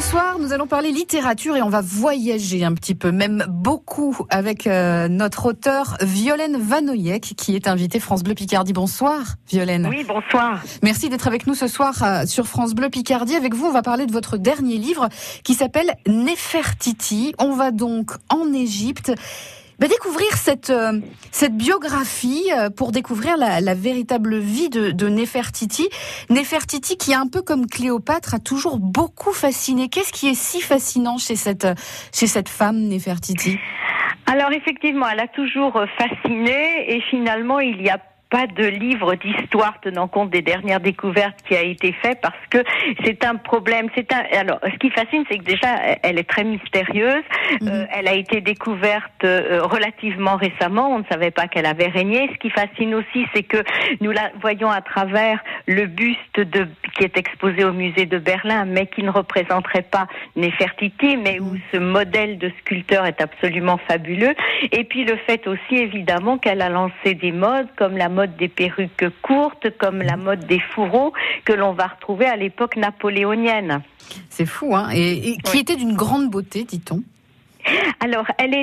soir, nous allons parler littérature et on va voyager un petit peu, même beaucoup, avec notre auteure Violaine Vanoyec, qui est invitée France Bleu Picardie. Bonsoir, Violaine. Oui, bonsoir. Merci d'être avec nous ce soir sur France Bleu Picardie. Avec vous, on va parler de votre dernier livre qui s'appelle Néfertiti. On va donc en Égypte découvrir cette biographie pour découvrir la véritable vie de Néfertiti. Néfertiti qui, un peu comme Cléopâtre, a toujours beaucoup fasciné. Qu'est-ce qui est si fascinant chez cette femme, Néfertiti ? Alors effectivement, elle a toujours fasciné et finalement il y a pas de livre d'histoire tenant compte des dernières découvertes qui a été fait parce que c'est un problème. Alors, ce qui fascine, c'est que déjà, elle est très mystérieuse. Elle a été découverte relativement récemment. On ne savait pas qu'elle avait régné. Ce qui fascine aussi, c'est que nous la voyons à travers le buste qui est exposé au musée de Berlin, mais qui ne représenterait pas Néfertiti, mais où ce modèle de sculpteur est absolument fabuleux. Et puis le fait aussi, évidemment, qu'elle a lancé des modes comme la mode des perruques courtes, comme la mode des fourreaux que l'on va retrouver à l'époque napoléonienne. C'est fou, hein ? Et qui était d'une grande beauté, dit-on ? Alors,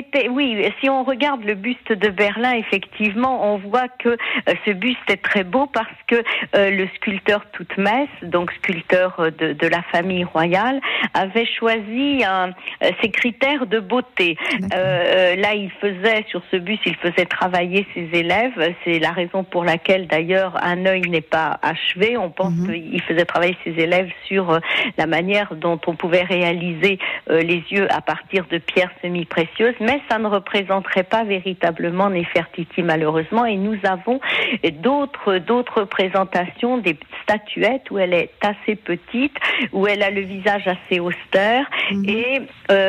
si on regarde le buste de Berlin, effectivement, on voit que ce buste est très beau parce que le sculpteur Toutmès, donc sculpteur de la famille royale, avait choisi ses critères de beauté. Là, sur ce buste, il faisait travailler ses élèves. C'est la raison pour laquelle, d'ailleurs, un œil n'est pas achevé. On pense qu'il faisait travailler ses élèves sur la manière dont on pouvait réaliser les yeux à partir de pierres semi-précieuses, mais ça ne représenterait pas véritablement Néfertiti, malheureusement, et nous avons d'autres représentations, des statuettes où elle est assez petite, où elle a le visage assez austère et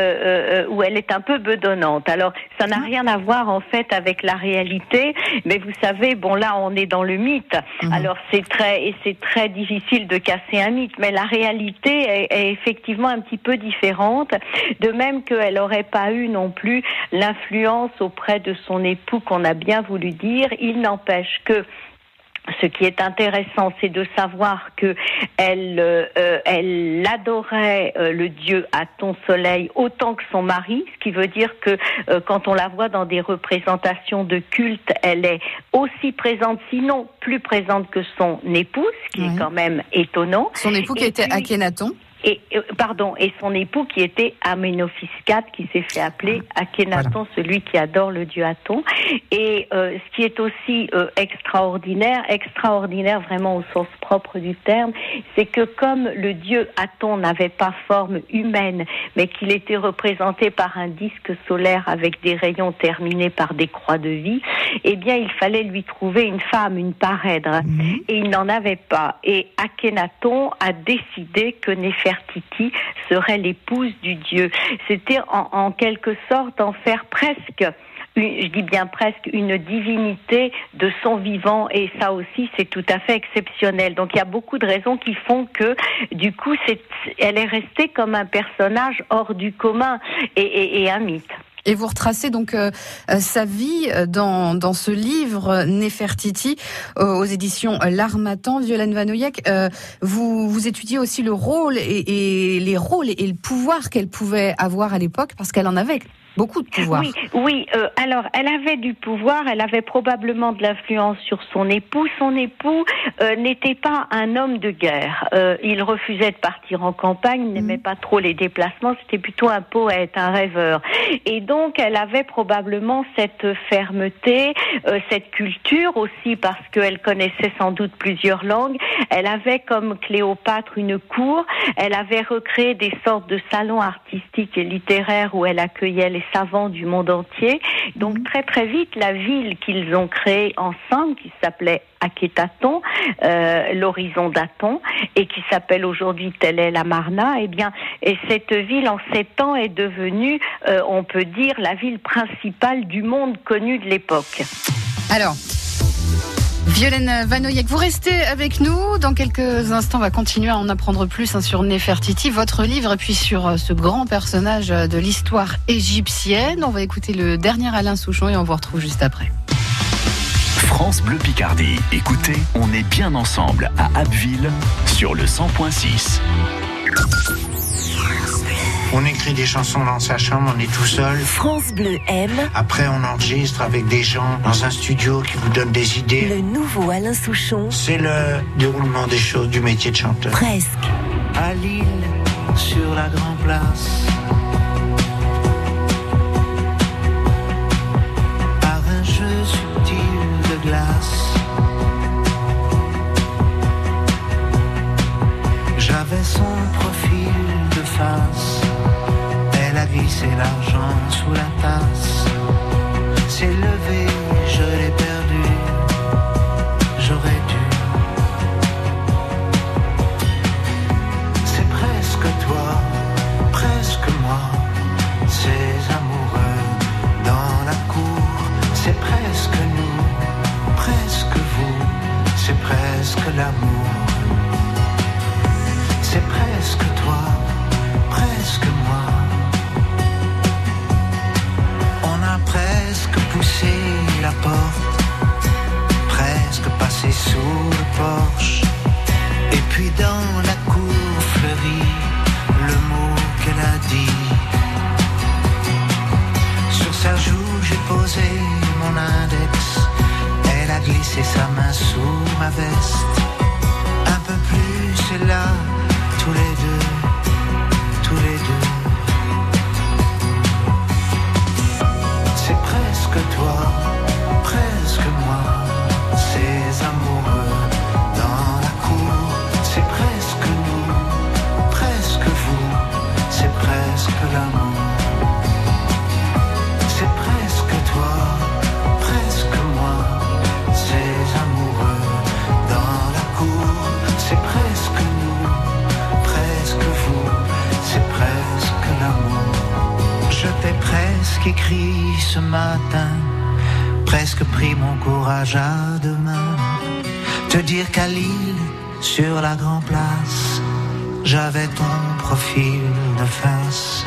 où elle est un peu bedonnante. Alors, ça n'a rien à voir en fait avec la réalité, mais vous savez, là on est dans le mythe. Alors c'est très difficile de casser un mythe, mais la réalité est effectivement un petit peu différente, de même qu'elle n'aurait pas eu non plus l'influence auprès de son époux qu'on a bien voulu dire. Il n'empêche que ce qui est intéressant, c'est de savoir que elle adorait le dieu Aton Soleil autant que son mari, ce qui veut dire que quand on la voit dans des représentations de culte, elle est aussi présente, sinon plus présente que son époux, ce qui est quand même étonnant. Son époux qui était Akhenaton. Et son époux qui était Aménophis IV, qui s'est fait appeler Akhenaton, celui qui adore le dieu Aton. Et ce qui est aussi extraordinaire vraiment au sens propre du terme, c'est que comme le dieu Aton n'avait pas forme humaine, mais qu'il était représenté par un disque solaire avec des rayons terminés par des croix de vie, eh bien il fallait lui trouver une femme, une parèdre. Et il n'en avait pas. Et Akhenaton a décidé que Néfertiti serait l'épouse du dieu. C'était en quelque sorte en faire presque, je dis bien presque, une divinité de son vivant, et ça aussi c'est tout à fait exceptionnel. Donc il y a beaucoup de raisons qui font que du coup elle est restée comme un personnage hors du commun et un mythe. Et vous retracez donc sa vie dans ce livre Néfertiti aux éditions L'Harmattan. Violaine Vanoyec, vous étudiez aussi le rôle et les rôles et le pouvoir qu'elle pouvait avoir à l'époque, parce qu'elle en avait beaucoup de pouvoir. Oui. Alors, elle avait du pouvoir, elle avait probablement de l'influence sur son époux. Son époux n'était pas un homme de guerre. Il refusait de partir en campagne, il n'aimait pas trop les déplacements, c'était plutôt un poète, un rêveur. Et donc, elle avait probablement cette fermeté, cette culture aussi, parce qu'elle connaissait sans doute plusieurs langues. Elle avait, comme Cléopâtre, une cour. Elle avait recréé des sortes de salons artistiques et littéraires où elle accueillait les savants du monde entier. Donc très très vite, la ville qu'ils ont créée ensemble, qui s'appelait Akhénaton, l'horizon d'Aton, et qui s'appelle aujourd'hui Tel El Amarna, et cette ville en 7 ans est devenue, on peut dire, la ville principale du monde connu de l'époque. Alors, Violaine Vanoyec, vous restez avec nous. Dans quelques instants, on va continuer à en apprendre plus sur Néfertiti, votre livre, et puis sur ce grand personnage de l'histoire égyptienne. On va écouter le dernier Alain Souchon et on vous retrouve juste après. France Bleu Picardie. Écoutez, on est bien ensemble à Abbeville sur le 100.6. On écrit des chansons dans sa chambre, on est tout seul. France Bleu aime. Après, on enregistre avec des gens dans un studio qui vous donnent des idées. Le nouveau Alain Souchon. C'est le déroulement des choses du métier de chanteur. Presque. À Lille, sur la Grand Place, par un jeu subtil de glace, j'avais son profil de face. Elle a glissé l'argent sous la tasse. S'est levée, je l'ai perdu. J'aurais dû. C'est presque toi, presque moi. Ces amoureux dans la cour. C'est presque nous, presque vous. C'est presque l'amour. C'est presque toi, presque moi. On a presque poussé la porte, presque passé sous le porche. Et puis dans la cour fleurie, le mot qu'elle a dit. Sur sa joue j'ai posé mon index. Elle a glissé sa main sous ma veste. Un peu plus, c'est là. Tous les deux, tous les deux. C'est presque toi, presque moi. Ces amoureux dans la cour. C'est presque nous, presque vous. C'est presque l'amour. C'est presque toi, presque moi. Ces amoureux dans la cour. C'est presque nous. Presque vous, c'est presque l'amour. Je t'ai presque écrit ce matin, presque pris mon courage à deux mains. Te dire qu'à Lille, sur la Grand Place, j'avais ton profil de face.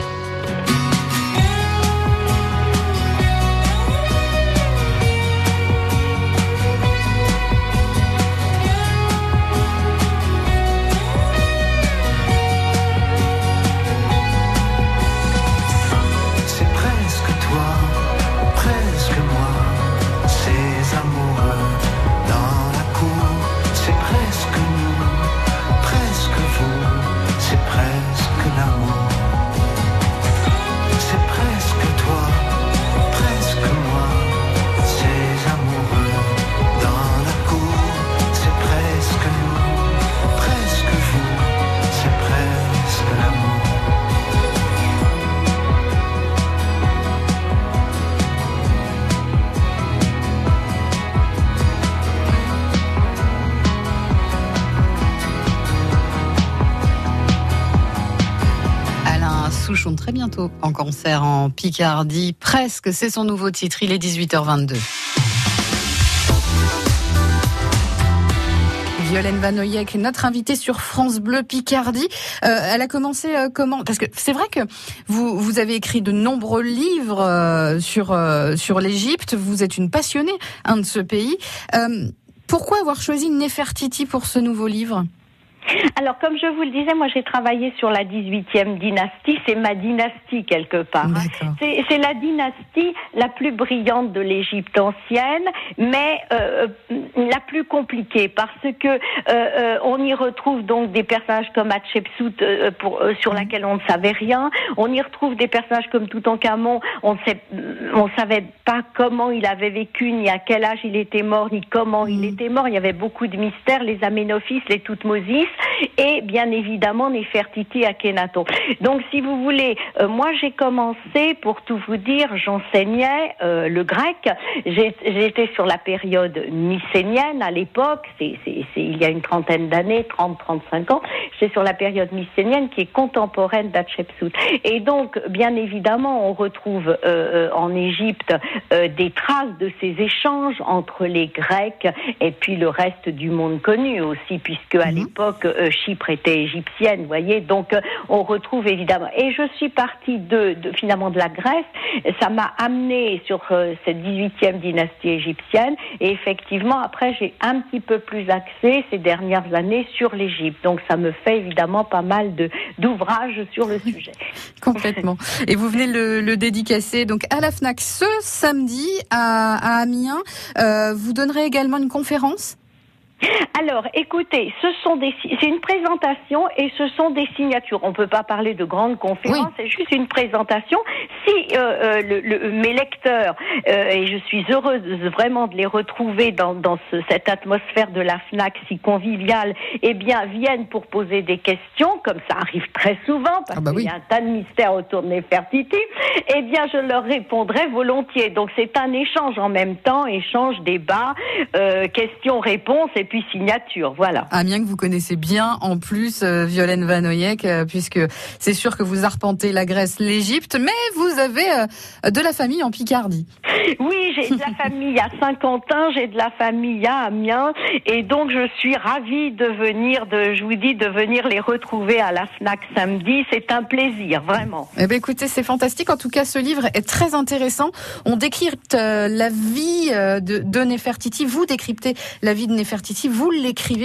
Souchon très bientôt en concert en Picardie. Presque, c'est son nouveau titre, il est 18h22. Violaine Vanoyek, notre invitée sur France Bleu Picardie. Elle a commencé comment ? Parce que c'est vrai que vous avez écrit de nombreux livres sur l'Égypte. Vous êtes une passionnée de ce pays. Pourquoi avoir choisi Néfertiti pour ce nouveau livre ? Alors, comme je vous le disais, moi j'ai travaillé sur la 18e dynastie, c'est ma dynastie quelque part. C'est la dynastie la plus brillante de l'Égypte ancienne, mais la plus compliquée, parce que on y retrouve donc des personnages comme Hatshepsut, sur laquelle on ne savait rien. On y retrouve des personnages comme Toutankhamon, on savait pas comment il avait vécu, ni à quel âge il était mort, ni comment il était mort. Il y avait beaucoup de mystères, les Aménophis, les Toutmosis, et bien évidemment Néfertiti Akhenaton. Donc si vous voulez, moi j'ai commencé, pour tout vous dire, j'enseignais le grec. J'étais sur la période mycénienne à l'époque, c'est il y a une trentaine d'années, 30-35 ans. J'étais sur la période mycénienne qui est contemporaine d'Hatshepsut. Et donc bien évidemment on retrouve en Égypte des traces de ces échanges entre les Grecs et puis le reste du monde connu aussi, puisque à l'époque Chypre était égyptienne, vous voyez. Donc on retrouve évidemment. Et je suis partie finalement de la Grèce. Ça m'a amené sur cette 18e dynastie égyptienne. Et effectivement, après, j'ai un petit peu plus axé ces dernières années sur l'Égypte. Donc ça me fait évidemment pas mal d'ouvrages sur le sujet. Complètement. Et vous venez le dédicacer donc à la Fnac ce samedi à Amiens. Vous donnerez également une conférence ? Alors, écoutez, c'est une présentation et ce sont des signatures. On peut pas parler de grandes conférences, oui. C'est juste une présentation. Si mes lecteurs, et je suis heureuse vraiment de les retrouver dans cette atmosphère de la Fnac si conviviale, eh bien, viennent pour poser des questions, comme ça arrive très souvent, parce qu'il y a un tas de mystères autour de Néfertiti, eh bien, je leur répondrai volontiers. Donc, c'est un échange en même temps, échange, débat, questions-réponses, et puis signature, voilà. Amiens que vous connaissez bien, en plus, Violaine Vanoyek, puisque c'est sûr que vous arpentez la Grèce, l'Égypte, mais vous avez de la famille en Picardie. Oui, j'ai de la famille à Saint-Quentin, j'ai de la famille à Amiens, et donc je suis ravie de venir les retrouver à la Fnac samedi. C'est un plaisir, vraiment. Eh ben, écoutez, c'est fantastique. En tout cas, ce livre est très intéressant. On décrypte la vie de Néfertiti. Vous décryptez la vie de Néfertiti. Vous l'écrivez.